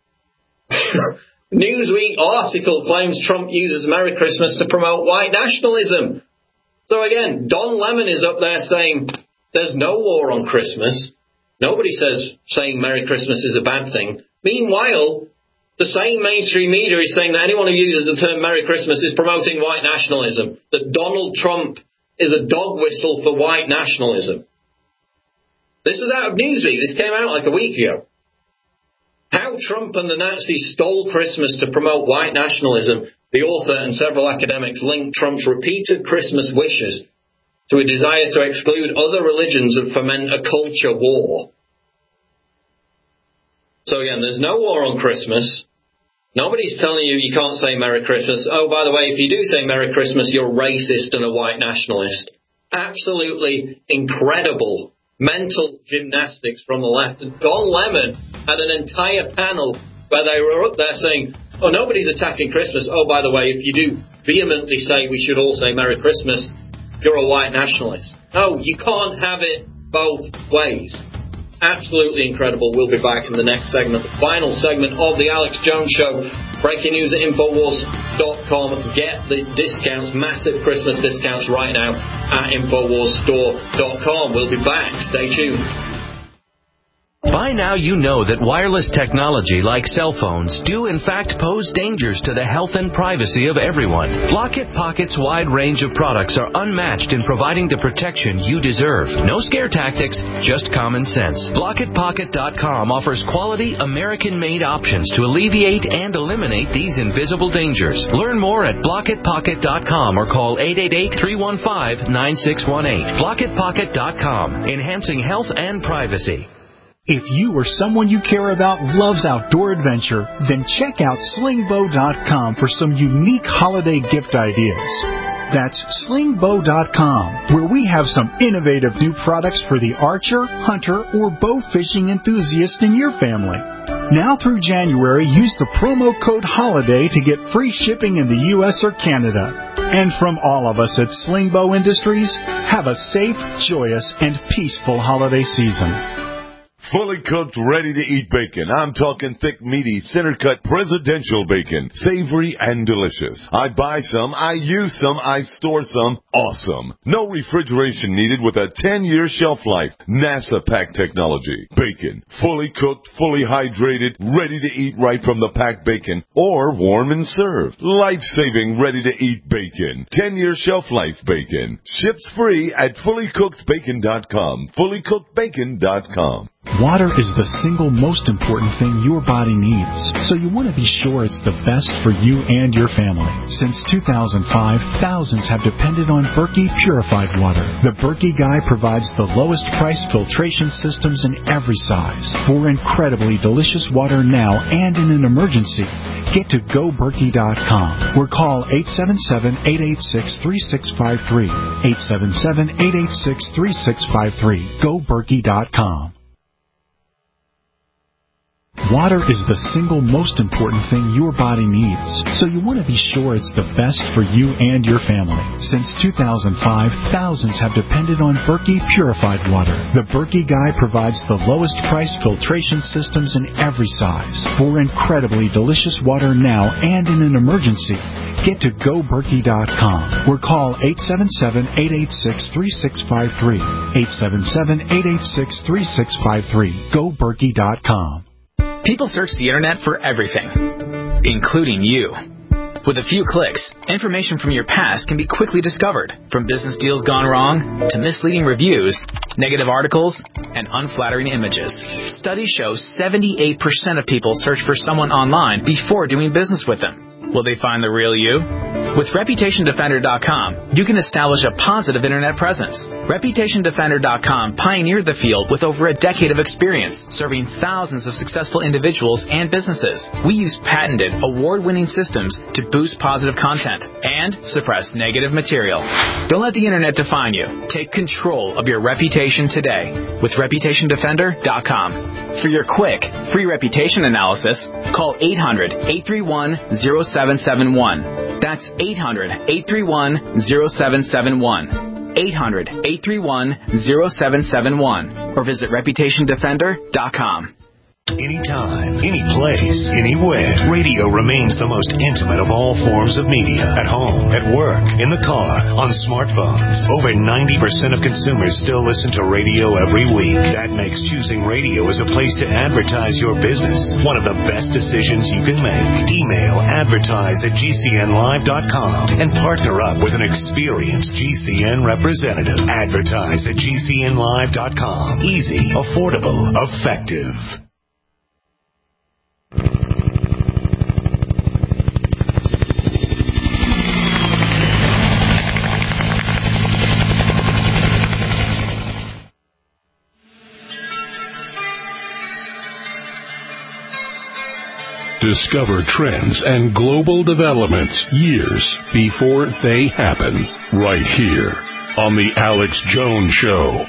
Newsweek article claims Trump uses Merry Christmas to promote white nationalism. So again, Don Lemon is up there saying there's no war on Christmas. Nobody says saying Merry Christmas is a bad thing. Meanwhile, the same mainstream media is saying that anyone who uses the term Merry Christmas is promoting white nationalism, that Donald Trump is a dog whistle for white nationalism. This is out of Newsweek. This came out like a week ago. How Trump and the Nazis stole Christmas to promote white nationalism. The author and several academics linked Trump's repeated Christmas wishes to a desire to exclude other religions and foment a culture war. So again, there's no war on Christmas. Nobody's telling you you can't say Merry Christmas. Oh, by the way, if you do say Merry Christmas, you're racist and a white nationalist. Absolutely incredible mental gymnastics from the left. And Don Lemon had an entire panel where they were up there saying, oh, nobody's attacking Christmas. Oh, by the way, if you do vehemently say we should all say Merry Christmas, you're a white nationalist. No, you can't have it both ways. Absolutely incredible. We'll be back in the next segment, the final segment of the Alex Jones Show. Breaking news at Infowars.com. Get the discounts, massive Christmas discounts right now at InfoWarsStore.com. We'll be back. Stay tuned. By now you know that wireless technology like cell phones do in fact pose dangers to the health and privacy of everyone. Block-It Pocket's wide range of products are unmatched in providing the protection you deserve. No scare tactics, just common sense. BlockItPocket.com offers quality American-made options to alleviate and eliminate these invisible dangers. Learn more at BlockItPocket.com or call 888-315-9618. BlockItPocket.com, enhancing health and privacy. If you or someone you care about loves outdoor adventure, then check out slingbow.com for some unique holiday gift ideas. That's slingbow.com, where we have some innovative new products for the archer, hunter, or bow fishing enthusiast in your family. Now through January, use the promo code HOLIDAY to get free shipping in the U.S. or Canada. And from all of us at Slingbow Industries, have a safe, joyous, and peaceful holiday season. Fully cooked, ready-to-eat bacon. I'm talking thick, meaty, center-cut presidential bacon. Savory and delicious. I buy some, I use some, I store some. Awesome. No refrigeration needed with a 10-year shelf life. NASA pack technology. Bacon. Fully cooked, fully hydrated, ready to eat right from the packed bacon. Or warm and served. Life-saving, ready-to-eat bacon. 10-year shelf life bacon. Ships free at fullycookedbacon.com. Fullycookedbacon.com. Water is the single most important thing your body needs, so you want to be sure it's the best for you and your family. Since 2005, thousands have depended on Berkey purified water. The Berkey Guy provides the lowest price filtration systems in every size. For incredibly delicious water now and in an emergency, get to GoBerkey.com or call 877-886-3653. 877-886-3653. GoBerkey.com. Water is the single most important thing your body needs, so you want to be sure it's the best for you and your family. Since 2005, thousands have depended on Berkey purified water. The Berkey Guy provides the lowest price filtration systems in every size. For incredibly delicious water now and in an emergency, get to GoBerkey.com or call 877-886-3653. 877-886-3653. GoBerkey.com. People search the internet for everything, including you. With a few clicks, information from your past can be quickly discovered, from business deals gone wrong to misleading reviews, negative articles, and unflattering images. Studies show 78% of people search for someone online before doing business with them. Will they find the real you? With ReputationDefender.com, you can establish a positive internet presence. ReputationDefender.com pioneered the field with over a decade of experience, serving thousands of successful individuals and businesses. We use patented, award-winning systems to boost positive content and suppress negative material. Don't let the internet define you. Take control of your reputation today with ReputationDefender.com. For your quick, free reputation analysis, call 800-831-0771. That's 800-831-0771. 800-831-0771. Or visit ReputationDefender.com. Anytime, any place, anywhere, radio remains the most intimate of all forms of media. At home, at work, in the car, on smartphones. Over 90% of consumers still listen to radio every week. That makes choosing radio as a place to advertise your business one of the best decisions you can make. Email advertise@gcnlive.com and partner up with an experienced GCN representative. Advertise@gcnlive.com. Easy, affordable, effective. Discover trends and global developments years before they happen, right here on The Alex Jones Show.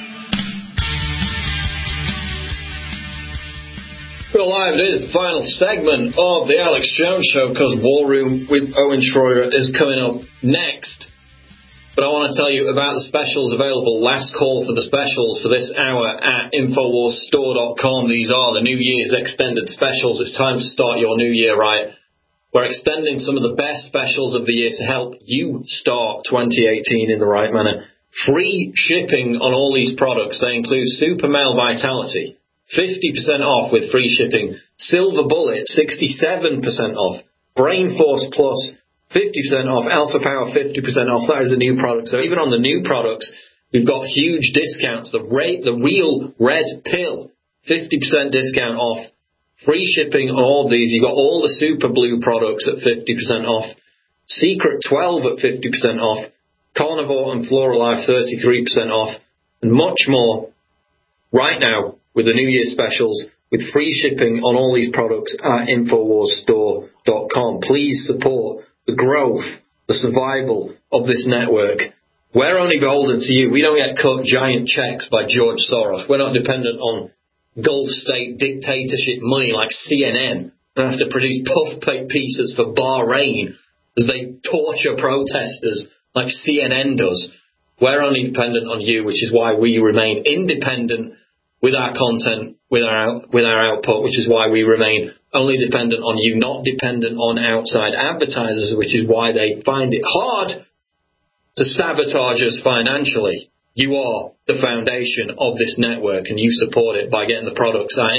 Well, live, it is the final segment of The Alex Jones Show because War Room with Owen Schroyer is coming up next. But I want to tell you about the specials available. Last call for the specials for this hour at InfoWarsStore.com. These are the New Year's extended specials. It's time to start your new year right. We're extending some of the best specials of the year to help you start 2018 in the right manner. Free shipping on all these products. They include Super Male Vitality, 50% off with free shipping. Silver Bullet, 67% off. Brain Force Plus, 50% off. Alpha Power, 50% off. That is a new product. So even on the new products, we've got huge discounts. The Real Red Pill, 50% discount off. Free shipping on all of these. You've got all the Super Blue products at 50% off. Secret 12 at 50% off. Carnivore and Floralife, 33% off. And much more right now with the New Year specials with free shipping on all these products at InfoWarsStore.com. Please support the growth, the survival of this network. We're only beholden to you. We don't get cut giant checks by George Soros. We're not dependent on Gulf state dictatorship money like CNN. We have to produce puff pieces for Bahrain as they torture protesters like CNN does. We're only dependent on you, which is why we remain independent with our content, with our output, which is why we remain only dependent on you, not dependent on outside advertisers, which is why they find it hard to sabotage us financially. You are the foundation of this network, and you support it by getting the products at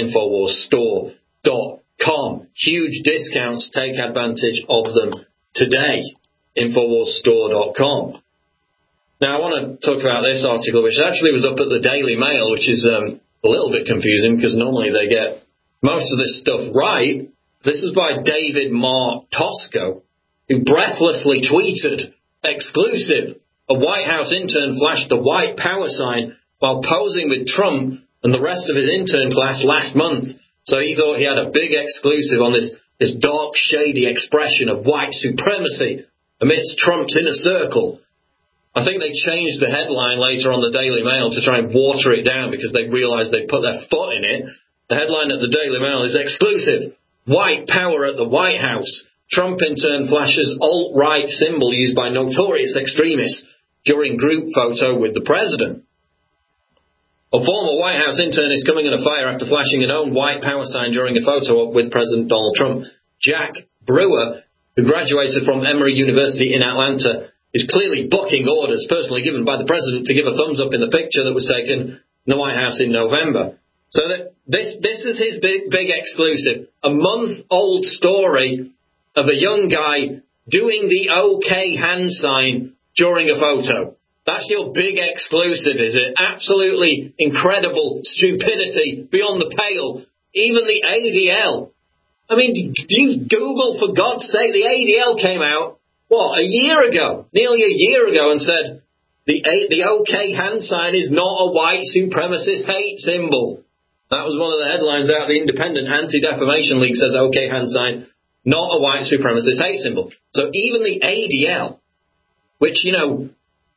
InfoWarsStore.com. Huge discounts. Take advantage of them today. InfoWarsStore.com. Now, I want to talk about this article, which actually was up at the Daily Mail, which is a little bit confusing because normally they get most of this stuff right. This is by David Mark Tosco, who breathlessly tweeted, exclusive, a White House intern flashed the white power sign while posing with Trump and the rest of his intern class last month. So he thought he had a big exclusive on this dark, shady expression of white supremacy amidst Trump's inner circle. I think they changed the headline later on the Daily Mail to try and water it down because they realized they'd put their foot in it. The headline at the Daily Mail is exclusive, white power at the White House. Trump intern flashes alt-right symbol used by notorious extremists during group photo with the president. A former White House intern is coming under fire after flashing an own white power sign during a photo op with President Donald Trump. Jack Brewer, who graduated from Emory University in Atlanta, is clearly bucking orders personally given by the president to give a thumbs up in the picture that was taken in the White House in November. So that this is his big exclusive. A month-old story of a young guy doing the OK hand sign during a photo. That's your big exclusive, is it? Absolutely incredible stupidity beyond the pale. Even the ADL. I mean, do you Google, for God's sake, the ADL came out, what, a year ago, nearly a year ago, and said the OK hand sign is not a white supremacist hate symbol. That was one of the headlines out of the Independent Anti-Defamation League, says OK hand sign, not a white supremacist hate symbol. So even the ADL, which, you know,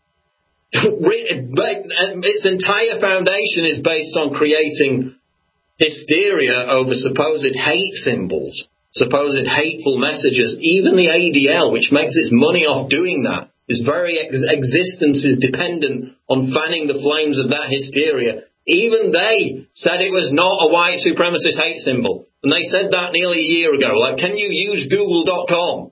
its entire foundation is based on creating hysteria over supposed hate symbols, supposed hateful messages. Even the ADL, which makes its money off doing that, its very existence is dependent on fanning the flames of that hysteria. Even they said it was not a white supremacist hate symbol. And they said that nearly a year ago. Like, can you use Google.com?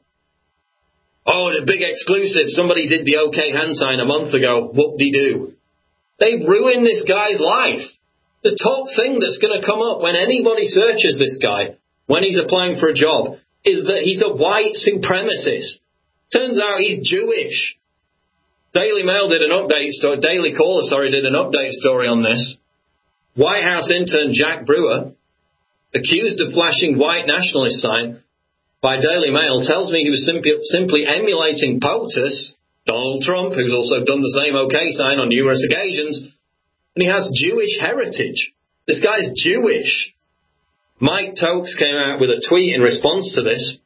Oh, the big exclusive. Somebody did the OK hand sign a month ago. Whoop-de-doo. They've ruined this guy's life. The top thing that's going to come up when anybody searches this guy, when he's applying for a job, is that he's a white supremacist. Turns out he's Jewish. Daily Mail did an update story, Daily Caller, did an update story on this. White House intern Jack Brewer, accused of flashing white nationalist sign by Daily Mail, tells me he was simply emulating POTUS, Donald Trump, who's also done the same OK sign on numerous occasions, and he has Jewish heritage. This guy's Jewish. Mike Tokes came out with a tweet in response to this,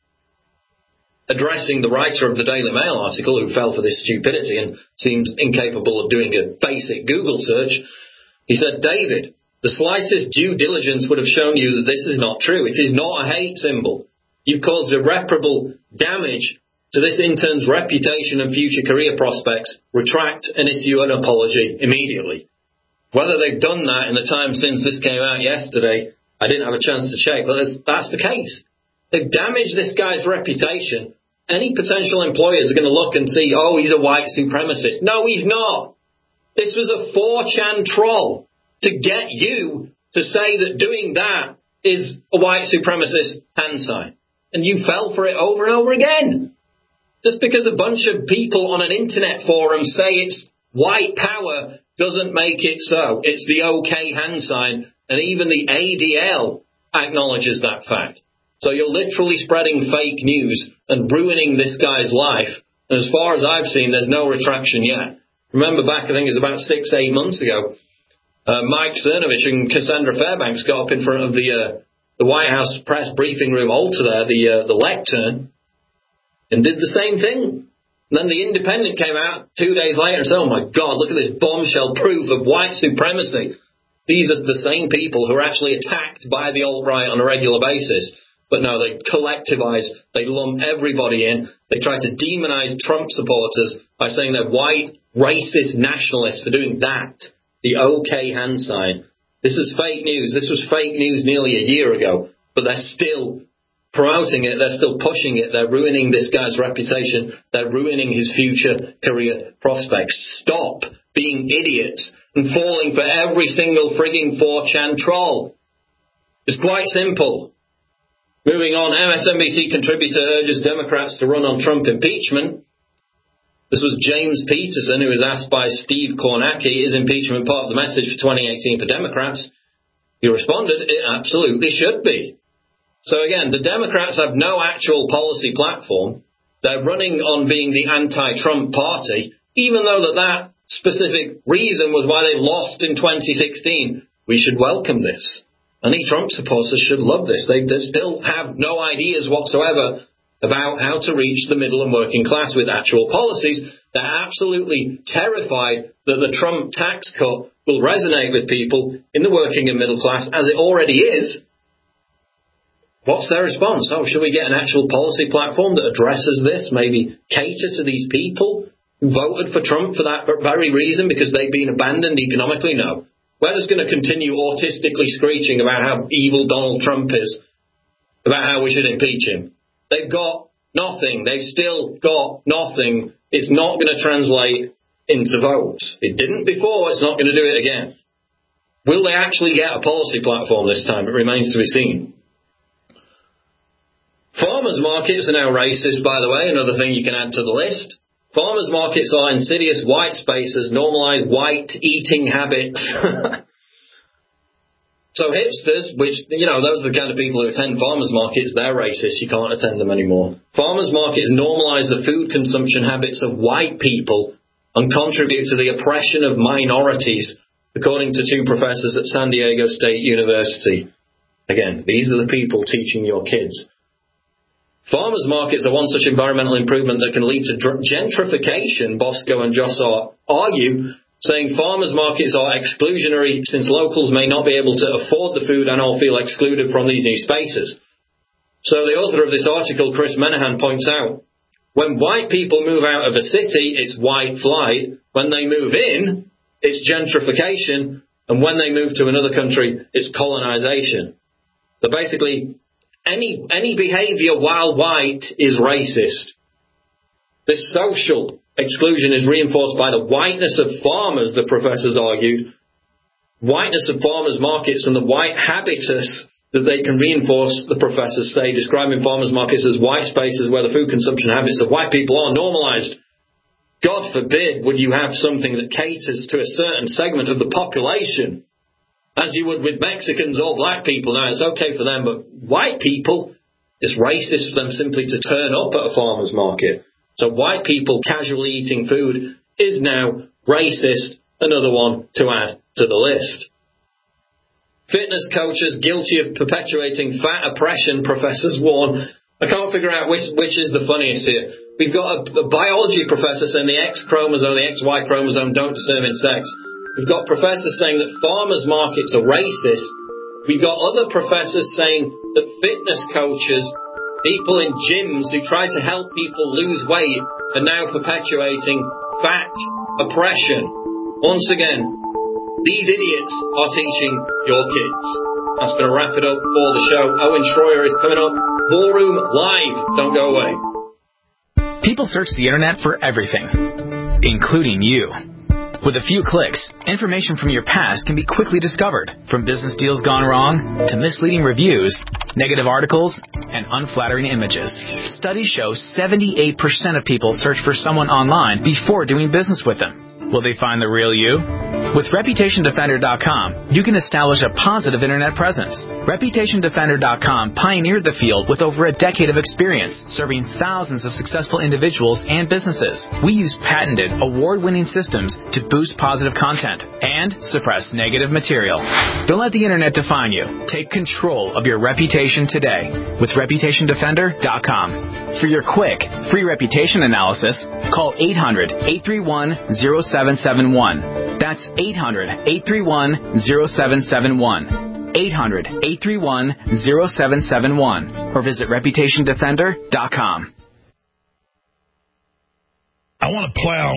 addressing the writer of the Daily Mail article who fell for this stupidity and seems incapable of doing a basic Google search. He said, David, the slightest due diligence would have shown you that this is not true. It is not a hate symbol. You've caused irreparable damage to this intern's reputation and future career prospects. Retract and issue an apology immediately. Whether they've done that in the time since this came out yesterday, I didn't have a chance to check, but that's the case. They've damaged this guy's reputation. Any potential employers are going to look and see, oh, he's a white supremacist. No, he's not. This was a 4chan troll to get you to say that doing that is a white supremacist hand sign. And you fell for it over and over again. Just because a bunch of people on an internet forum say it's white power doesn't make it so. It's the OK hand sign. And even the ADL acknowledges that fact. So you're literally spreading fake news and ruining this guy's life. And as far as I've seen, there's no retraction yet. Remember back, I think it was about 6-8 months ago, Mike Cernovich and Cassandra Fairbanks got up in front of the White House press briefing room altar there, the lectern, and did the same thing. And then the Independent came out 2 days later and said, oh my God, look at this bombshell proof of white supremacy. These are the same people who are actually attacked by the alt-right on a regular basis. But no, they collectivize, they lump everybody in. They try to demonize Trump supporters by saying they're white, racist nationalists for doing that. The OK hand sign. This is fake news. This was fake news nearly a year ago. But they're still promoting it. They're still pushing it. They're ruining this guy's reputation. They're ruining his future career prospects. Stop being idiots and falling for every single frigging 4chan troll. It's quite simple. Moving on, MSNBC contributor urges Democrats to run on Trump impeachment. This was James Peterson, who was asked by Steve Kornacki, is impeachment part of the message for 2018 for Democrats? You responded, it absolutely should be. So again, the Democrats have no actual policy platform. They're running on being the anti-Trump party, even though that specific reason was why they lost in 2016. We should welcome this. Any Trump supporters should love this. They still have no ideas whatsoever about how to reach the middle and working class with actual policies. They're absolutely terrified that the Trump tax cut will resonate with people in the working and middle class, as it already is. What's their response? Oh, should we get an actual policy platform that addresses this, maybe cater to these people who voted for Trump for that very reason, because they've been abandoned economically? No. We're just going to continue autistically screeching about how evil Donald Trump is, about how we should impeach him. They've got nothing. They've still got nothing. It's not going to translate into votes. It didn't before. It's not going to do it again. Will they actually get a policy platform this time? It remains to be seen. Farmers markets are now racist, by the way, another thing you can add to the list. Farmers markets are insidious white spaces, normalize white eating habits. So hipsters, which, those are the kind of people who attend farmers markets, they're racist. You can't attend them anymore. Farmers markets normalize the food consumption habits of white people and contribute to the oppression of minorities, according to 2 professors at San Diego State University. Again, these are the people teaching your kids. Farmers markets are one such environmental improvement that can lead to gentrification, Bosco and Jossar argue, saying farmers markets are exclusionary since locals may not be able to afford the food and all feel excluded from these new spaces. So the author of this article, Chris Menahan, points out, when white people move out of a city, it's white flight. When they move in, it's gentrification. And when they move to another country, it's colonization. So basically, any behavior while white is racist. This social exclusion is reinforced by the whiteness of farmers, the professors argued. Whiteness of farmers markets and the white habitus that they can reinforce, the professors say, describing farmers markets as white spaces where the food consumption habits of white people are normalized. God forbid would you have something that caters to a certain segment of the population, as you would with Mexicans or black people. Now, it's okay for them, but white people, it's racist for them simply to turn up at a farmer's market. So white people casually eating food is now racist, another one to add to the list. Fitness coaches guilty of perpetuating fat oppression, professors warn. I can't figure out which is the funniest here. We've got a biology professor saying the X chromosome, the XY chromosome don't determine sex. We've got professors saying that farmers markets are racist. We've got other professors saying that fitness coaches, people in gyms who try to help people lose weight, are now perpetuating fat oppression. Once again, these idiots are teaching your kids. That's going to wrap it up for the show. Owen Schroyer is coming up. War Room Live. Don't go away. People search the internet for everything, including you. With a few clicks, information from your past can be quickly discovered, from business deals gone wrong to misleading reviews, negative articles, and unflattering images. Studies show 78% of people search for someone online before doing business with them. Will they find the real you? With ReputationDefender.com, you can establish a positive internet presence. ReputationDefender.com pioneered the field with over a decade of experience, serving thousands of successful individuals and businesses. We use patented, award-winning systems to boost positive content and suppress negative material. Don't let the internet define you. Take control of your reputation today with ReputationDefender.com. For your quick, free reputation analysis, call 800-831-0771. That's 800-831-0771. 800-831-0771. Or visit ReputationDefender.com. I want to plow